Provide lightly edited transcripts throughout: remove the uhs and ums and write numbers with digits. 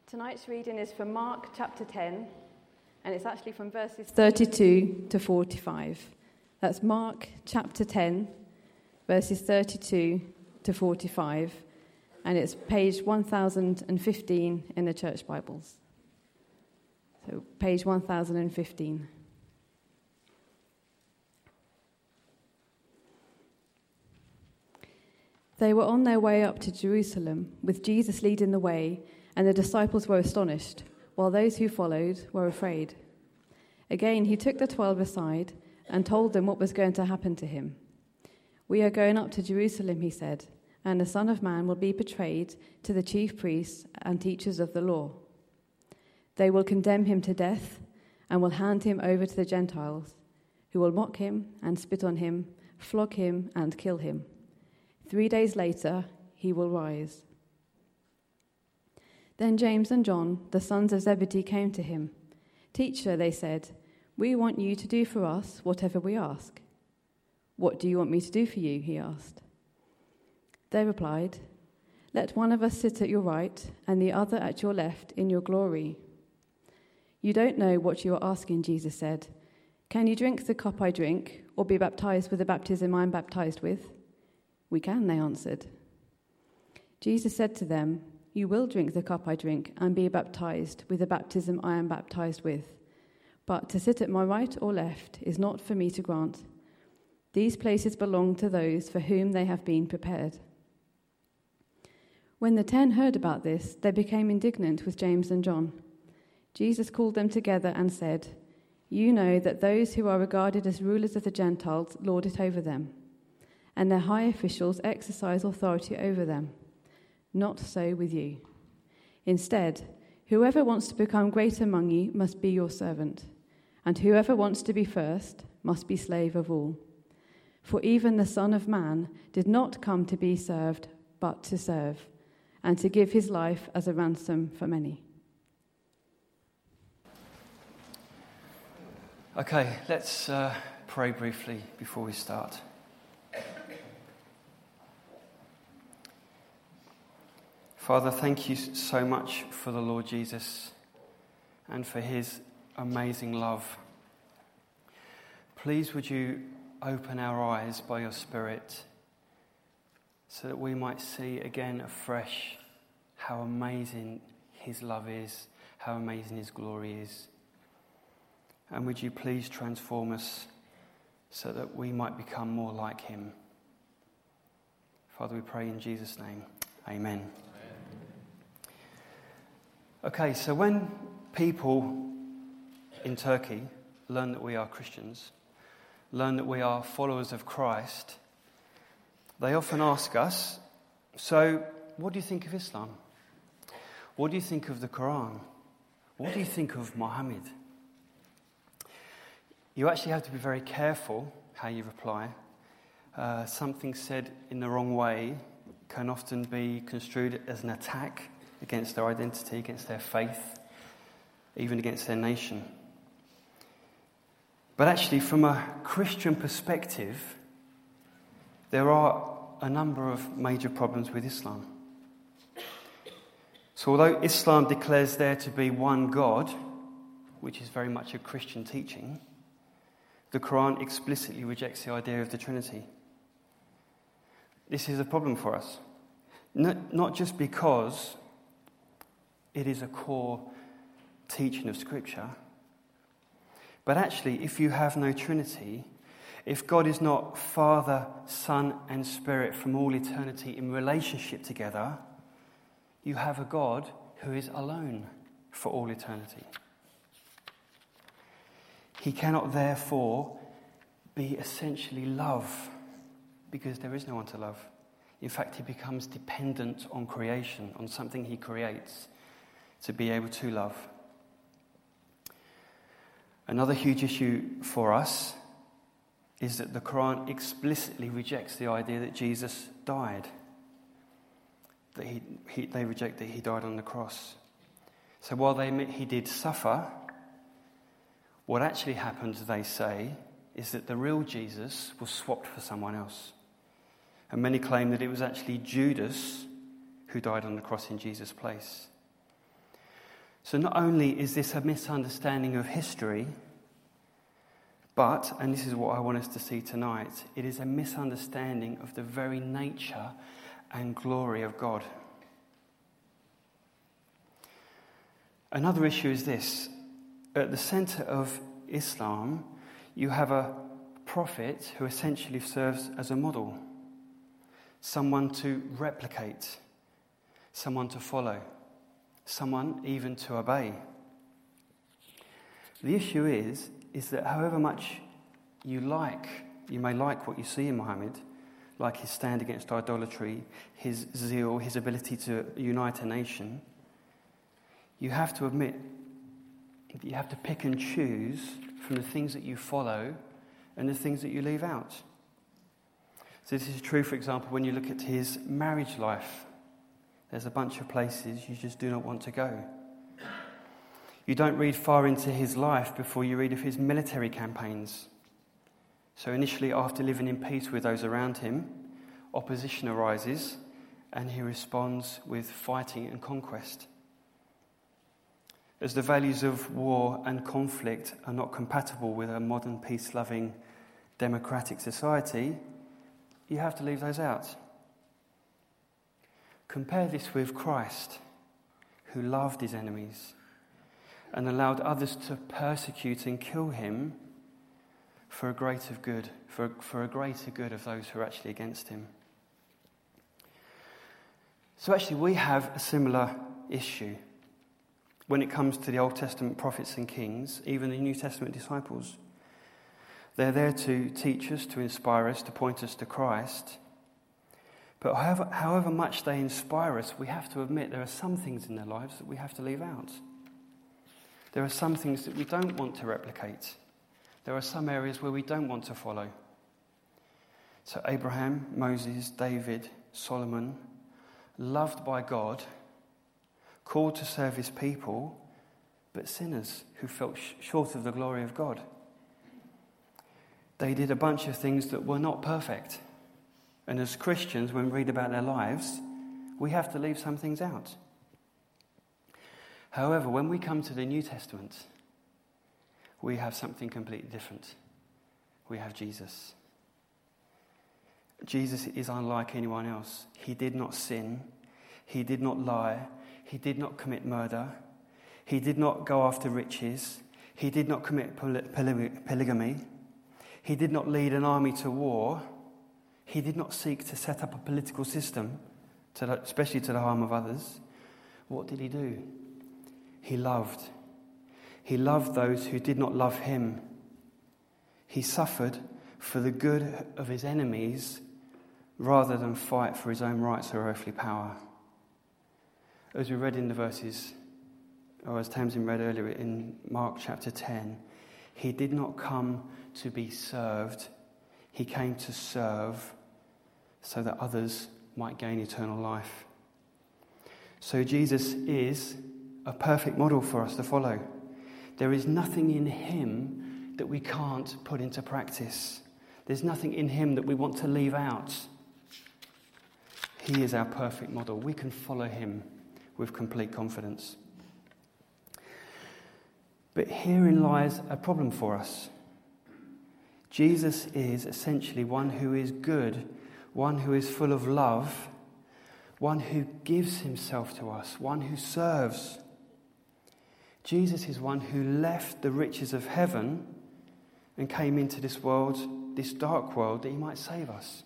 Tonight's reading is from Mark chapter 10, and it's actually from verses 32 to 45. That's Mark chapter 10, verses 32 to 45, and it's page 1015 in the Church Bibles. So, page 1015. They were on their way up to Jerusalem, with Jesus leading the way, and the disciples were astonished, while those who followed were afraid. Again, he took the 12 aside and told them what was going to happen to him. "We are going up to Jerusalem," he said, "and the Son of Man will be betrayed to the chief priests and teachers of the law. They will condemn him to death and will hand him over to the Gentiles, who will mock him and spit on him, flog him and kill him. 3 days later, he will rise." Then James and John, the sons of Zebedee, came to him. "Teacher," they said, "we want you to do for us whatever we ask." "What do you want me to do for you?" he asked. They replied, "Let one of us sit at your right and the other at your left in your glory." "You don't know what you are asking," Jesus said. "Can you drink the cup I drink, or be baptized with the baptism I am baptized with?" "We can," they answered. Jesus said to them, "You will drink the cup I drink and be baptized with the baptism I am baptized with. But to sit at my right or left is not for me to grant. These places belong to those for whom they have been prepared." When the 10 heard about this, they became indignant with James and John. Jesus called them together and said, "You know that those who are regarded as rulers of the Gentiles lord it over them, and their high officials exercise authority over them. Not so with you. Instead, whoever wants to become great among you must be your servant, and whoever wants to be first must be slave of all. For even the Son of Man did not come to be served, but to serve, and to give his life as a ransom for many." Okay, let's pray briefly before we start. Father, thank you so much for the Lord Jesus and for his amazing love. Please would you open our eyes by your Spirit so that we might see again afresh how amazing his love is, how amazing his glory is. And would you please transform us so that we might become more like him. Father, we pray in Jesus' name. Amen. Okay, so when people in Turkey learn that we are Christians, learn that we are followers of Christ, they often ask us, "So, what do you think of Islam? What do you think of the Quran? What do you think of Muhammad?" You actually have to be very careful how you reply. Something said in the wrong way can often be construed as an attack against their identity, against their faith, even against their nation. But actually, from a Christian perspective, there are a number of major problems with Islam. So although Islam declares there to be one God, which is very much a Christian teaching, the Quran explicitly rejects the idea of the Trinity. This is a problem for us. Not just because it is a core teaching of Scripture, but actually, if you have no Trinity, if God is not Father, Son, and Spirit from all eternity in relationship together, you have a God who is alone for all eternity. He cannot therefore be essentially love, because there is no one to love. In fact, he becomes dependent on creation, on something he creates, to be able to love. Another huge issue for us is that the Quran explicitly rejects the idea that Jesus died. That they reject that he died on the cross. So while they admit he did suffer, what actually happened, they say, is that the real Jesus was swapped for someone else. And many claim that it was actually Judas who died on the cross in Jesus' place. So not only is this a misunderstanding of history, but, and this is what I want us to see tonight, it is a misunderstanding of the very nature and glory of God. Another issue is this. At the centre of Islam, you have a prophet who essentially serves as a model, someone to replicate, someone to follow, someone even to obey. The issue is that however much you may like what you see in Muhammad, like his stand against idolatry, his zeal, his ability to unite a nation, you have to admit that you have to pick and choose from the things that you follow and the things that you leave out. So this is true, for example, when you look at his marriage life. There's a bunch of places you just do not want to go. You don't read far into his life before you read of his military campaigns. So initially, after living in peace with those around him, opposition arises and he responds with fighting and conquest. As the values of war and conflict are not compatible with a modern, peace-loving, democratic society, you have to leave those out. Compare this with Christ, who loved his enemies and allowed others to persecute and kill him for a greater good, for a greater good of those who are actually against him. So actually we have a similar issue when it comes to the Old Testament prophets and kings, even the New Testament disciples. They're there to teach us, to inspire us, to point us to Christ. But however much they inspire us, we have to admit there are some things in their lives that we have to leave out. There are some things that we don't want to replicate. There are some areas where we don't want to follow. So Abraham, Moses, David, Solomon, loved by God, called to serve his people, but sinners who fell short of the glory of God. They did a bunch of things that were not perfect. And as Christians, when we read about their lives, we have to leave some things out. However, when we come to the New Testament, we have something completely different. We have Jesus. Jesus is unlike anyone else. He did not sin. He did not lie. He did not commit murder. He did not go after riches. He did not commit polygamy. He did not lead an army to war. He did not seek to set up a political system, especially to the harm of others. What did he do? He loved. He loved those who did not love him. He suffered for the good of his enemies rather than fight for his own rights or earthly power. As we read in the verses, or as Tamsin read earlier in Mark chapter 10, he did not come to be served. He came to serve so that others might gain eternal life. So Jesus is a perfect model for us to follow. There is nothing in him that we can't put into practice. There's nothing in him that we want to leave out. He is our perfect model. We can follow him with complete confidence. But herein lies a problem for us. Jesus is essentially one who is good, one who is full of love, one who gives himself to us, one who serves. Jesus is one who left the riches of heaven and came into this world, this dark world, that he might save us.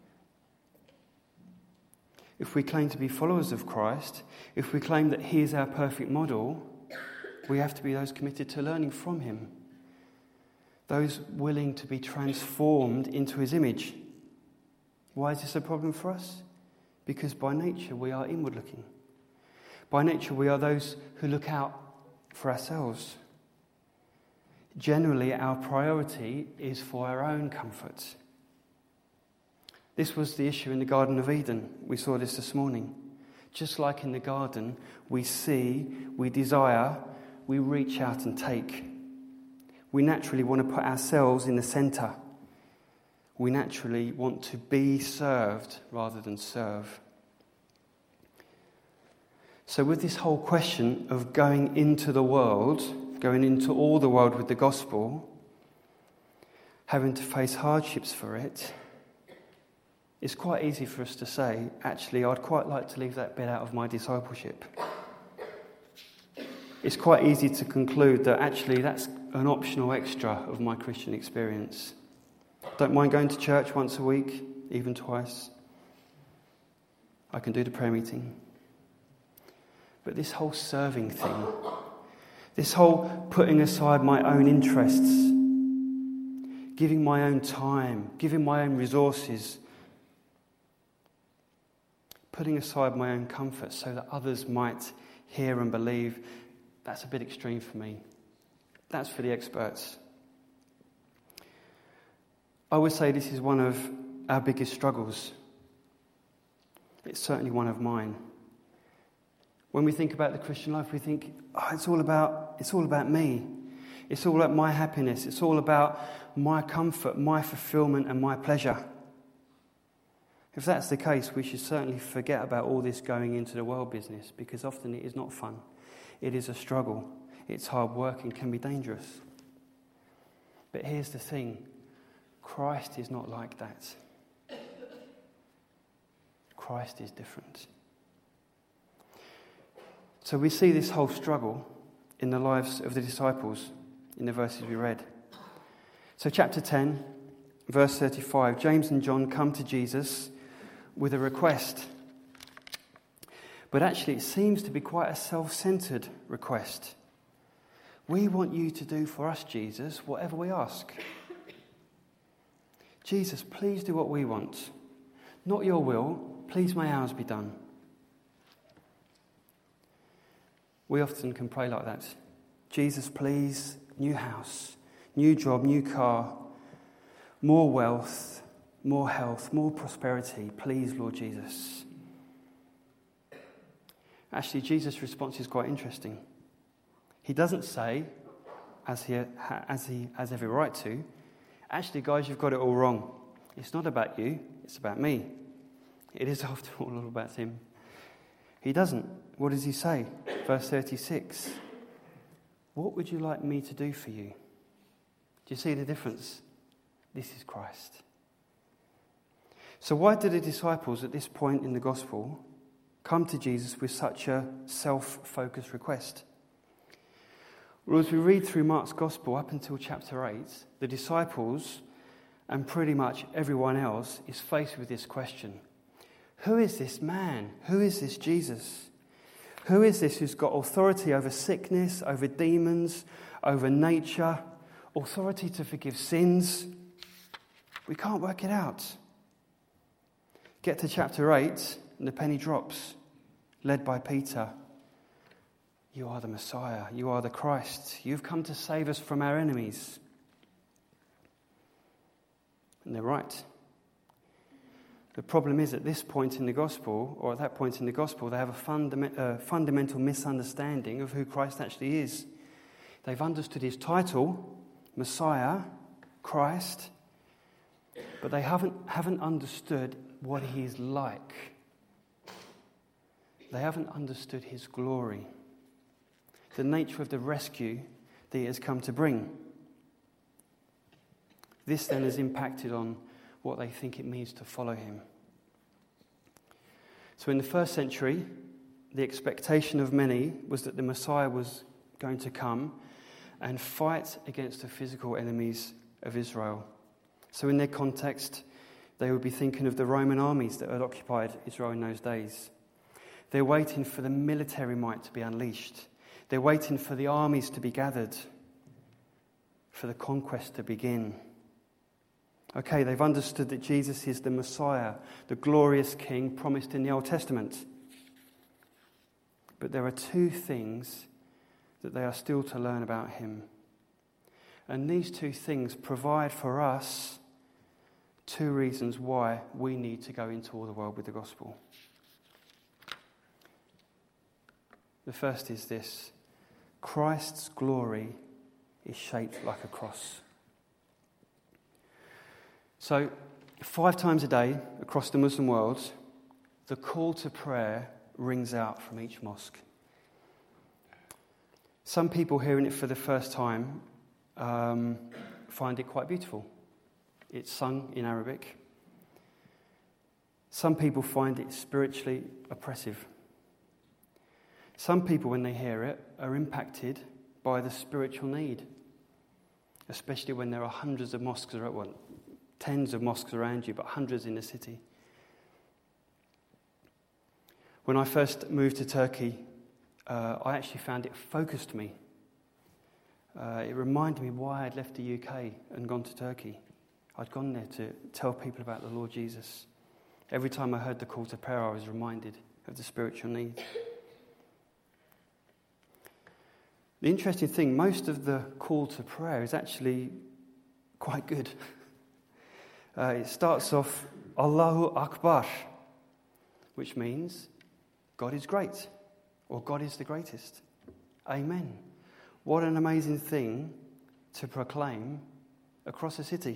If we claim to be followers of Christ, if we claim that he is our perfect model, we have to be those committed to learning from him, those willing to be transformed into his image. Why is this a problem for us? Because by nature we are inward looking. By nature we are those who look out for ourselves. Generally, our priority is for our own comfort. This was the issue in the Garden of Eden. We saw this morning. Just like in the garden, we see, we desire, we reach out and take. We naturally want to put ourselves in the centre. We naturally want to be served rather than serve. So with this whole question of going into the world, going into all the world with the gospel, having to face hardships for it, it's quite easy for us to say, actually, I'd quite like to leave that bit out of my discipleship. It's quite easy to conclude that actually that's an optional extra of my Christian experience. Don't mind going to church once a week, even twice. I can do the prayer meeting. But this whole serving thing, this whole putting aside my own interests, giving my own time, giving my own resources, putting aside my own comfort so that others might hear and believe, that's a bit extreme for me. That's for the experts. I would say this is one of our biggest struggles. It's certainly one of mine. When we think about the Christian life, we think, it's all about me. It's all about my happiness. It's all about my comfort, my fulfillment, and my pleasure. If that's the case, we should certainly forget about all this going into the world business, because often it is not fun. It is a struggle. It's hard work and can be dangerous. But here's the thing. Christ is not like that. Christ is different. So we see this whole struggle in the lives of the disciples in the verses we read. So chapter 10, verse 35, James and John come to Jesus with a request. But actually it seems to be quite a self-centered request. We want you to do for us, Jesus, whatever we ask. Jesus, please do what we want. Not your will, please may ours be done. We often can pray like that. Jesus, please, new house, new job, new car, more wealth, more health, more prosperity. Please, Lord Jesus. Actually, Jesus' response is quite interesting. He doesn't say, as he has every right to, actually, guys, you've got it all wrong. It's not about you, it's about me. It is, after all about him. He doesn't. What does he say? Verse 36. What would you like me to do for you? Do you see the difference? This is Christ. So why did the disciples at this point in the gospel come to Jesus with such a self-focused request? Well, as we read through Mark's gospel up until chapter 8, the disciples and pretty much everyone else is faced with this question. Who is this man? Who is this Jesus? Who is this who's got authority over sickness, over demons, over nature, authority to forgive sins? We can't work it out. Get to chapter 8 and the penny drops, led by Peter. You are the Messiah. You are the Christ. You've come to save us from our enemies. And they're right. The problem is at this point in the gospel, or at that point in the gospel, they have a fundamental misunderstanding of who Christ actually is. They've understood his title, Messiah, Christ, but they haven't understood what he is like. They haven't understood his glory, the nature of the rescue that he has come to bring. This then has impacted on what they think it means to follow him. So in the first century, the expectation of many was that the Messiah was going to come and fight against the physical enemies of Israel. So in their context, they would be thinking of the Roman armies that had occupied Israel in those days. They're waiting for the military might to be unleashed. They're waiting for the armies to be gathered, for the conquest to begin. Okay, they've understood that Jesus is the Messiah, the glorious King promised in the Old Testament. But there are two things that they are still to learn about him. And these two things provide for us two reasons why we need to go into all the world with the gospel. The first is this: Christ's glory is shaped like a cross. So, 5 times a day across the Muslim world, the call to prayer rings out from each mosque. Some people hearing it for the first time find it quite beautiful. It's sung in Arabic. Some people find it spiritually oppressive. Some people, when they hear it, are impacted by the spiritual need, especially when there are hundreds of mosques, tens of mosques around you, but hundreds in the city. When I first moved to Turkey, I actually found it focused me. It reminded me why I'd left the UK and gone to Turkey. I'd gone there to tell people about the Lord Jesus. Every time I heard the call to prayer, I was reminded of the spiritual need. The interesting thing, most of the call to prayer is actually quite good. It starts off, Allahu Akbar, which means God is great, or God is the greatest. Amen. What an amazing thing to proclaim across a city.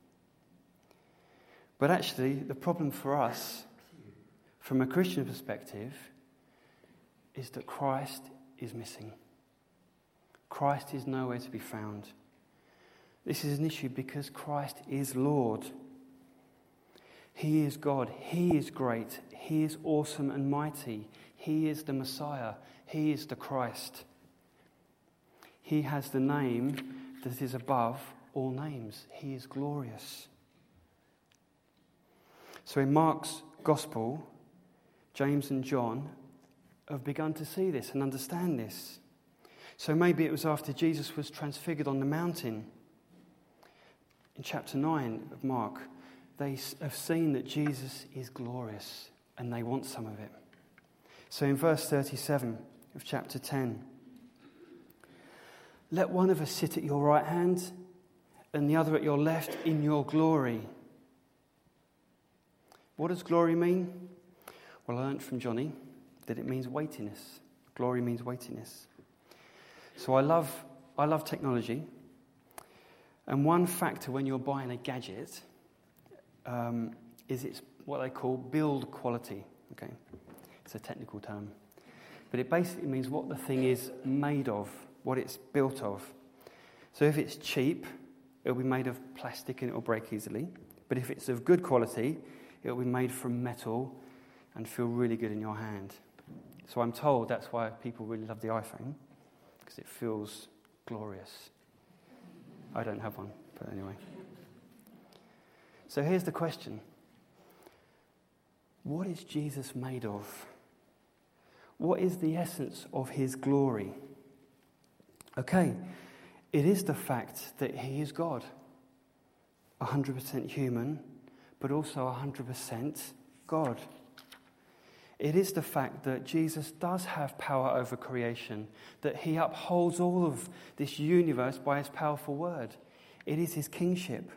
But actually, the problem for us, from a Christian perspective, is that Christ is missing. Christ is nowhere to be found. This is an issue because Christ is Lord. He is God. He is great. He is awesome and mighty. He is the Messiah. He is the Christ. He has the name that is above all names. He is glorious. So in Mark's Gospel, James and John have begun to see this and understand this. So maybe it was after Jesus was transfigured on the mountain. In chapter 9 of Mark, they have seen that Jesus is glorious and they want some of it. So in verse 37 of chapter 10, let one of us sit at your right hand and the other at your left in your glory. What does glory mean? Well, I learned from Johnny that it means weightiness. Glory means weightiness. So I love technology. And one factor when you're buying a gadget is it's what they call build quality. Okay, it's a technical term. But it basically means what the thing is made of, what it's built of. So if it's cheap, it'll be made of plastic and it'll break easily. But if it's of good quality, it'll be made from metal and feel really good in your hand. So I'm told that's why people really love the iPhone, because it feels glorious. I don't have one, but anyway. So here's the question. What is Jesus made of? What is the essence of his glory? Okay, it is the fact that he is God, 100% human, but also 100% God. It is the fact that Jesus does have power over creation, that he upholds all of this universe by his powerful word. It is his kingship.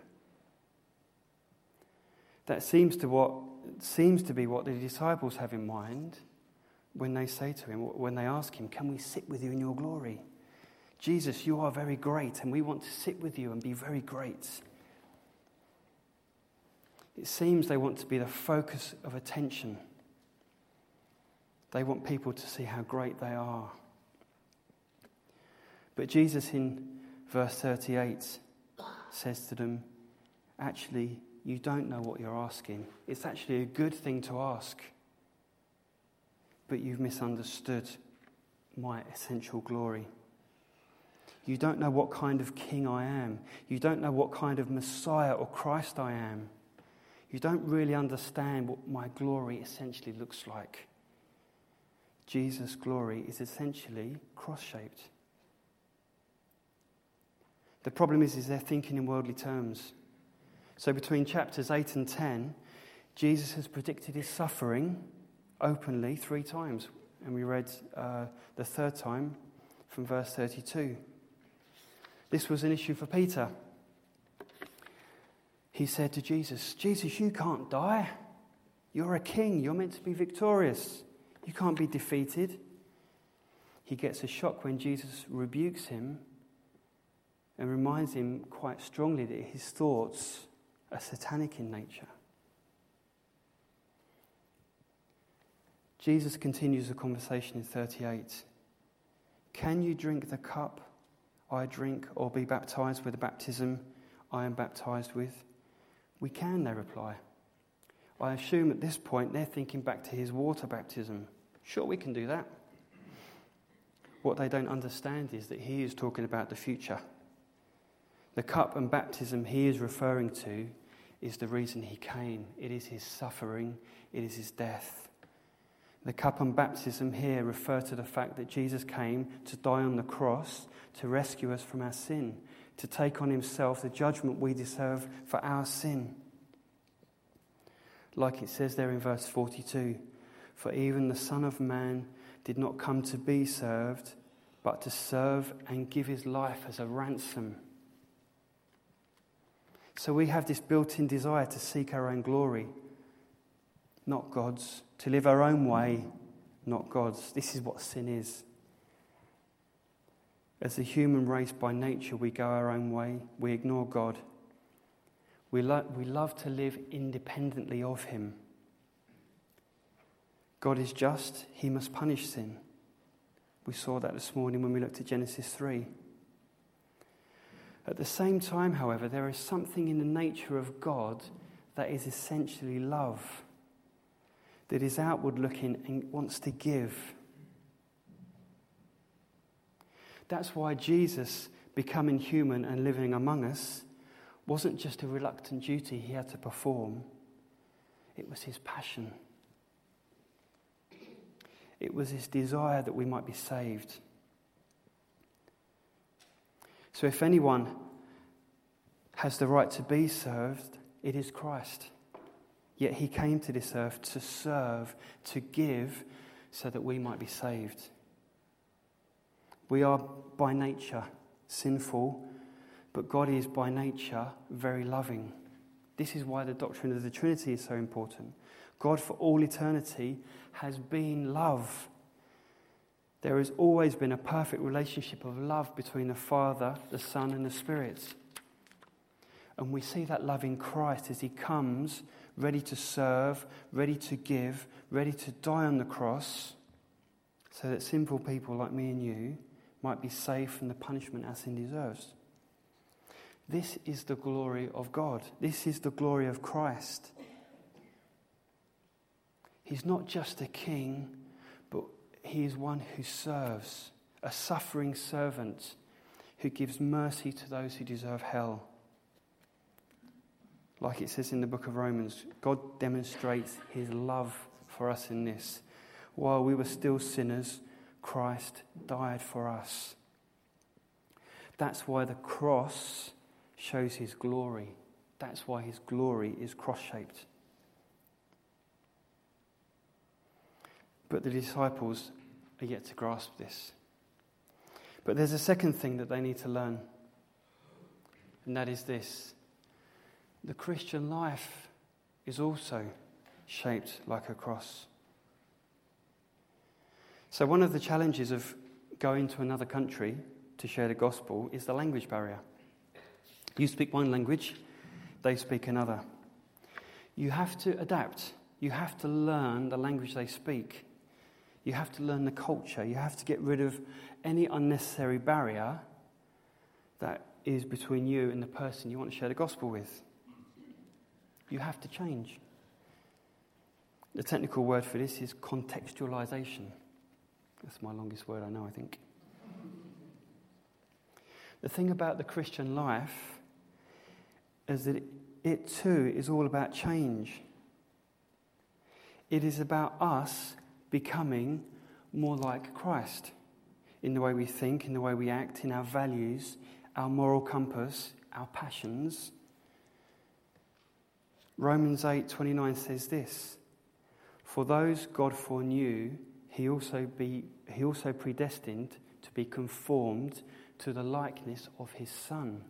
That seems to be what the disciples have in mind when they say to him, when they ask him, can we sit with you in your glory? Jesus, you are very great, and we want to sit with you and be very great. It seems they want to be the focus of attention. They want people to see how great they are. But Jesus in verse 38 says to them, actually, you don't know what you're asking. It's actually a good thing to ask. But you've misunderstood my essential glory. You don't know what kind of king I am. You don't know what kind of Messiah or Christ I am. You don't really understand what my glory essentially looks like. Jesus' glory is essentially cross-shaped. The problem is they're thinking in worldly terms. So between chapters 8 and 10, Jesus has predicted his suffering openly 3 times. And we read the third time from verse 32. This was an issue for Peter. He said to Jesus, Jesus, you can't die. You're a king. You're meant to be victorious. You can't be defeated. He gets a shock when Jesus rebukes him and reminds him quite strongly that his thoughts are satanic in nature. Jesus continues the conversation in 38. Can you drink the cup I drink or be baptized with the baptism I am baptized with? We can, they reply. I assume at this point they're thinking back to his water baptism. Sure, we can do that. What they don't understand is that he is talking about the future. The cup and baptism he is referring to is the reason he came. It is his suffering. It is his death. The cup and baptism here refer to the fact that Jesus came to die on the cross to rescue us from our sin, to take on himself the judgment we deserve for our sin. Like it says there in verse 42, for even the Son of Man did not come to be served, but to serve and give his life as a ransom. So we have this built-in desire to seek our own glory, not God's, to live our own way, not God's. This is what sin is. As the human race by nature, we go our own way, we ignore God. We love to live independently of him. God is just, he must punish sin. We saw that this morning when we looked at Genesis 3. At the same time, however, there is something in the nature of God that is essentially love, that is outward looking and wants to give. That's why Jesus, becoming human and living among us, wasn't just a reluctant duty he had to perform. It was his passion. It was his desire that we might be saved. So if anyone has the right to be served, it is Christ. Yet he came to this earth to serve, to give, so that we might be saved. We are by nature sinful, but God is by nature very loving. This is why the doctrine of the Trinity is so important. God for all eternity has been love. There has always been a perfect relationship of love between the Father, the Son, and the Spirit. And we see that love in Christ as he comes ready to serve, ready to give, ready to die on the cross, so that sinful people like me and you might be saved from the punishment our sin deserves. This is the glory of God. This is the glory of Christ. He's not just a king, but he is one who serves, a suffering servant who gives mercy to those who deserve hell. Like it says in the book of Romans, God demonstrates his love for us in this. While we were still sinners, Christ died for us. That's why the cross shows his glory. That's why his glory is cross-shaped. But the disciples are yet to grasp this. But there's a second thing that they need to learn, and that is this. The Christian life is also shaped like a cross. So one of the challenges of going to another country to share the gospel is the language barrier. You speak one language, they speak another. You have to adapt. You have to learn the language they speak. You have to learn the culture. You have to get rid of any unnecessary barrier that is between you and the person you want to share the gospel with. You have to change. The technical word for this is contextualization. That's my longest word I know, I think. The thing about the Christian life is that it too is all about change. It is about us becoming more like Christ in the way we think, in the way we act, in our values, our moral compass, our passions. Romans 8:29 says this, for those God foreknew, he also predestined to be conformed to the likeness of his Son.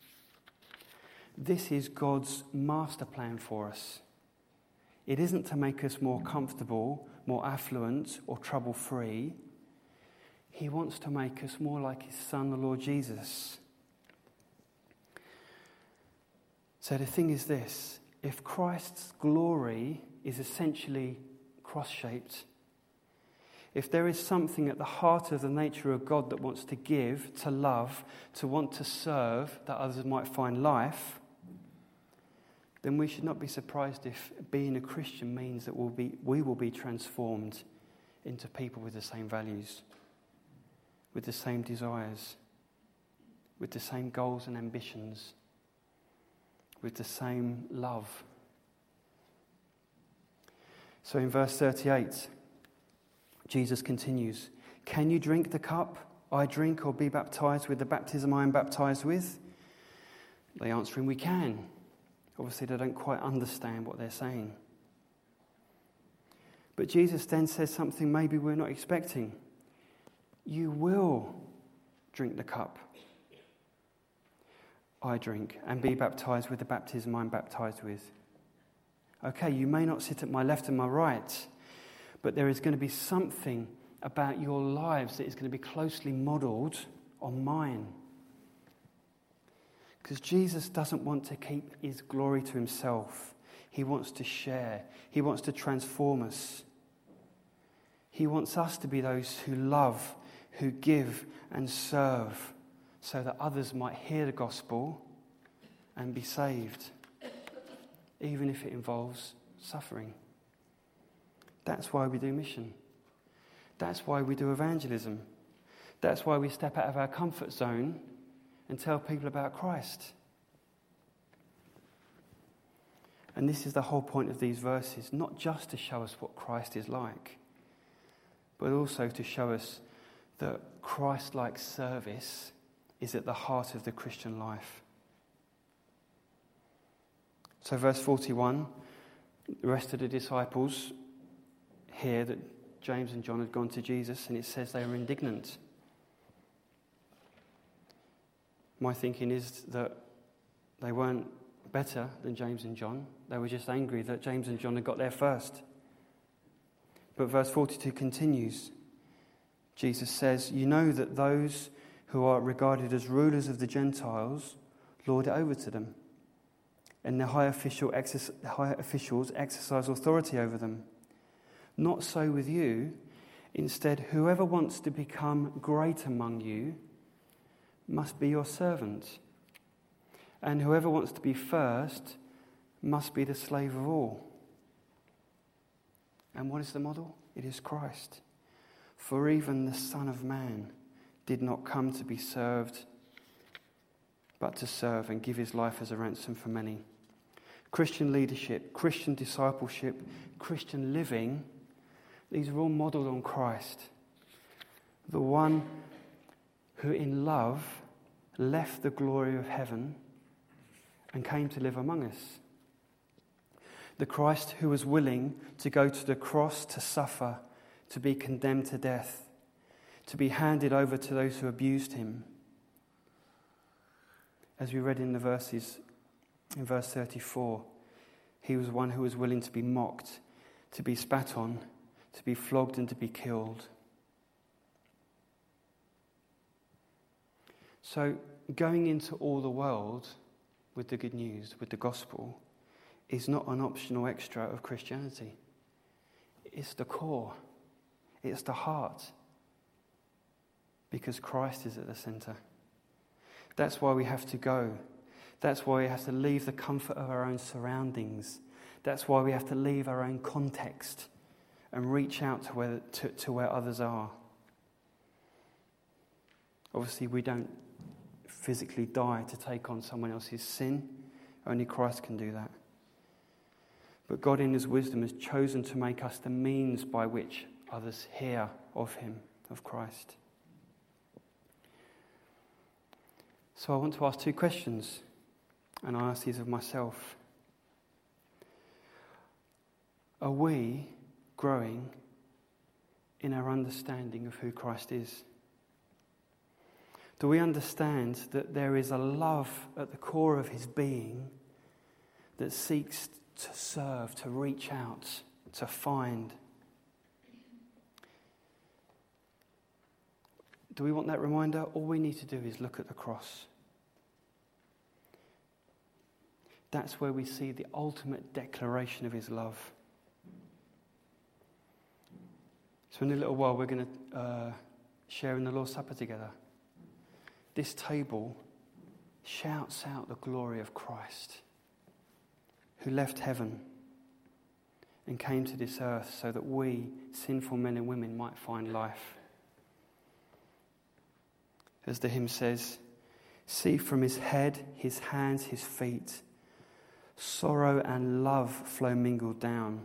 This is God's master plan for us. It isn't to make us more comfortable, more affluent, or trouble-free. He wants to make us more like his Son, the Lord Jesus. So the thing is this, if Christ's glory is essentially cross-shaped, if there is something at the heart of the nature of God that wants to give, to love, to want to serve, that others might find life, then we should not be surprised if being a Christian means that we will be transformed into people with the same values, with the same desires, with the same goals and ambitions, with the same love. So in verse 38, Jesus continues, "Can you drink the cup I drink or be baptized with the baptism I am baptized with?" They answer him, "We can." Obviously, they don't quite understand what they're saying. But Jesus then says something maybe we're not expecting. "You will drink the cup I drink and be baptized with the baptism I'm baptized with." Okay, you may not sit at my left and my right, but there is going to be something about your lives that is going to be closely modelled on mine. Because Jesus doesn't want to keep his glory to himself. He wants to share. He wants to transform us. He wants us to be those who love, who give and serve, so that others might hear the gospel and be saved, even if it involves suffering. That's why we do mission. That's why we do evangelism. That's why we step out of our comfort zone and tell people about Christ. And this is the whole point of these verses, not just to show us what Christ is like, but also to show us that Christ-like service is at the heart of the Christian life. So verse 41, the rest of the disciples hear that James and John had gone to Jesus, and it says they were indignant. My thinking is that they weren't better than James and John. They were just angry that James and John had got there first. But verse 42 continues. Jesus says, "You know that those who are regarded as rulers of the Gentiles lord it over to them, and the high officials exercise authority over them. Not so with you. Instead, whoever wants to become great among you must be your servant. And whoever wants to be first must be the slave of all." And what is the model? It is Christ. "For even the Son of Man did not come to be served, but to serve and give his life as a ransom for many." Christian leadership, Christian discipleship, Christian living, these are all modelled on Christ. The one who in love left the glory of heaven and came to live among us. The Christ who was willing to go to the cross to suffer, to be condemned to death, to be handed over to those who abused him. As we read in the verses, in verse 34, he was one who was willing to be mocked, to be spat on, to be flogged and to be killed. So going into all the world with the good news, with the gospel, is not an optional extra of Christianity. It's the core. It's the heart. Because Christ is at the centre. That's why we have to go. That's why we have to leave the comfort of our own surroundings. That's why we have to leave our own context and reach out to where others are. Obviously, we don't physically die to take on someone else's sin. Only Christ can do that. But God in his wisdom has chosen to make us the means by which others hear of him, of Christ. So I want to ask two questions, and I ask these of myself. Are we growing in our understanding of who Christ is? Do we understand that there is a love at the core of his being that seeks to serve, to reach out, to find? Do we want that reminder? All we need to do is look at the cross. That's where we see the ultimate declaration of his love. So in a little while we're going to share in the Lord's Supper together. This table shouts out the glory of Christ, who left heaven and came to this earth so that we, sinful men and women, might find life. As the hymn says, see from his head, his hands, his feet, sorrow and love flow mingled down.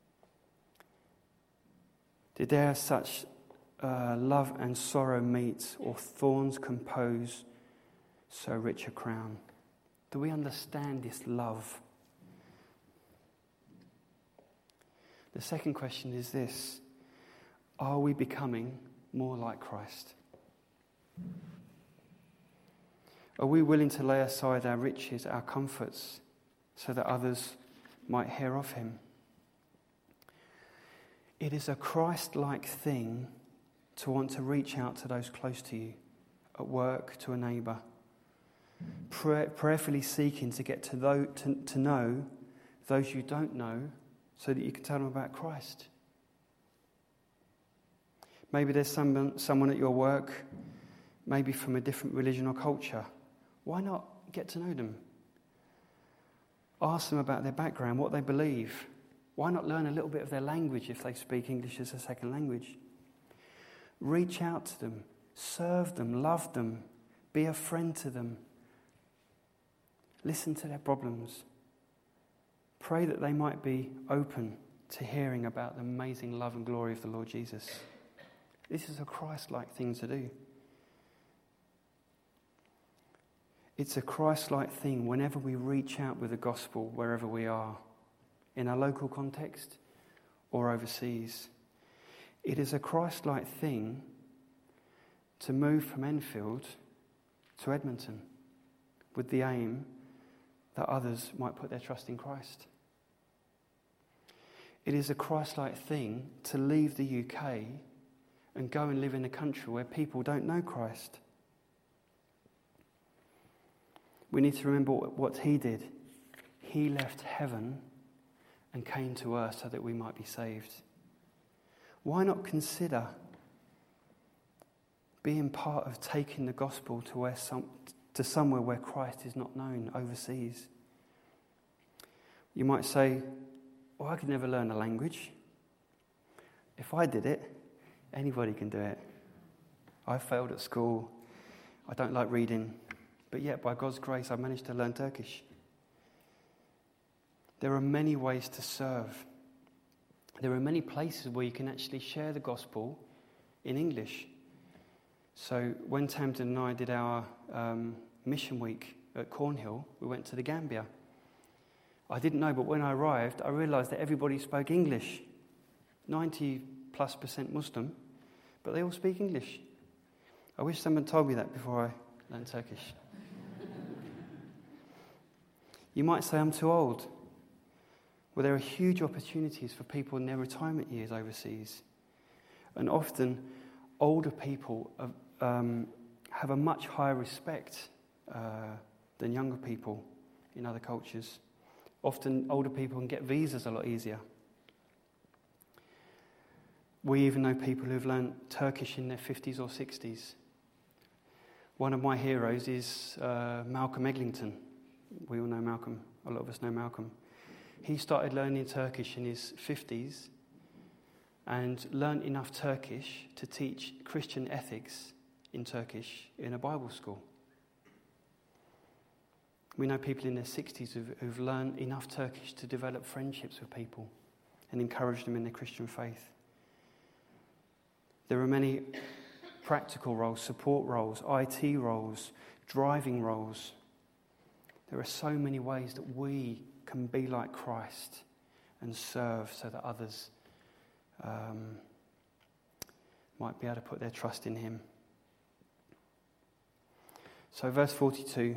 Did there such love and sorrow meet, or thorns compose so rich a crown? Do we understand this love? The second question is this: are we becoming more like Christ? Are we willing to lay aside our riches, our comforts, so that others might hear of him? It is a Christ-like thing to want to reach out to those close to you, at work, to a neighbour, prayerfully seeking to get to know those you don't know, so that you can tell them about Christ. Maybe there's someone at your work, maybe from a different religion or culture. Why not get to know them? Ask them about their background, what they believe. Why not learn a little bit of their language if they speak English as a second language? Reach out to them, serve them, love them, be a friend to them. Listen to their problems. Pray that they might be open to hearing about the amazing love and glory of the Lord Jesus. This is a Christ-like thing to do. It's a Christ-like thing whenever we reach out with the gospel wherever we are, in our local context or overseas. It is a Christ-like thing to move from Enfield to Edmonton with the aim that others might put their trust in Christ. It is a Christ-like thing to leave the UK and go and live in a country where people don't know Christ. We need to remember what he did. He left heaven and came to earth so that we might be saved. Why not consider being part of taking the gospel to somewhere where Christ is not known, overseas? You might say, well, I could never learn a language. If I did it, anybody can do it. I failed at school. I don't like reading. But yet, by God's grace, I managed to learn Turkish. There are many ways to serve. There are many places where you can actually share the gospel in English. So when Tamden and I did our mission week at Cornhill, we went to the Gambia. I didn't know, but when I arrived, I realised that everybody spoke English. 90+% Muslim, but they all speak English. I wish someone told me that before I learned Turkish. You might say I'm too old. Well, there are huge opportunities for people in their retirement years overseas. And often, older people have a much higher respect than younger people in other cultures. Often, older people can get visas a lot easier. We even know people who've learned Turkish in their 50s or 60s. One of my heroes is Malcolm Eglinton. We all know Malcolm. A lot of us know Malcolm. He started learning Turkish in his 50s and learned enough Turkish to teach Christian ethics in Turkish in a Bible school. We know people in their 60s who've learned enough Turkish to develop friendships with people and encourage them in their Christian faith. There are many practical roles, support roles, IT roles, driving roles. There are so many ways that we can be like Christ and serve so that others might be able to put their trust in him. So verse 42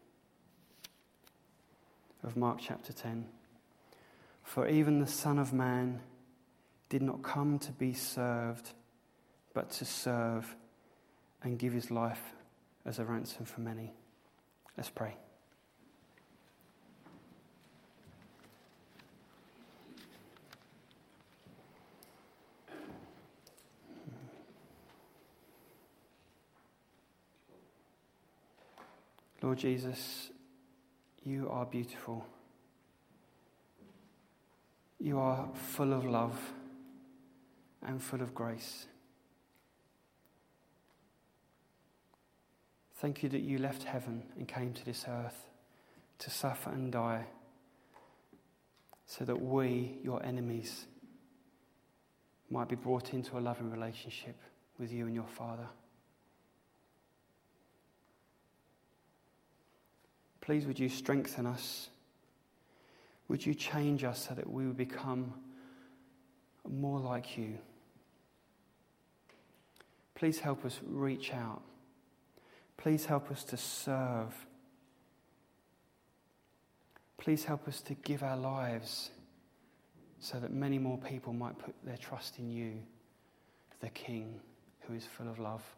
of Mark chapter 10. For even the Son of Man did not come to be served, but to serve and give his life as a ransom for many. Let's pray. Lord Jesus, you are beautiful. You are full of love and full of grace. Thank you that you left heaven and came to this earth to suffer and die so that we, your enemies, might be brought into a loving relationship with you and your Father. Please, would you strengthen us? Would you change us so that we would become more like you? Please help us reach out. Please help us to serve. Please help us to give our lives so that many more people might put their trust in you, the King who is full of love.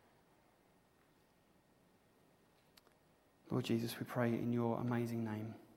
Lord Jesus, we pray in your amazing name.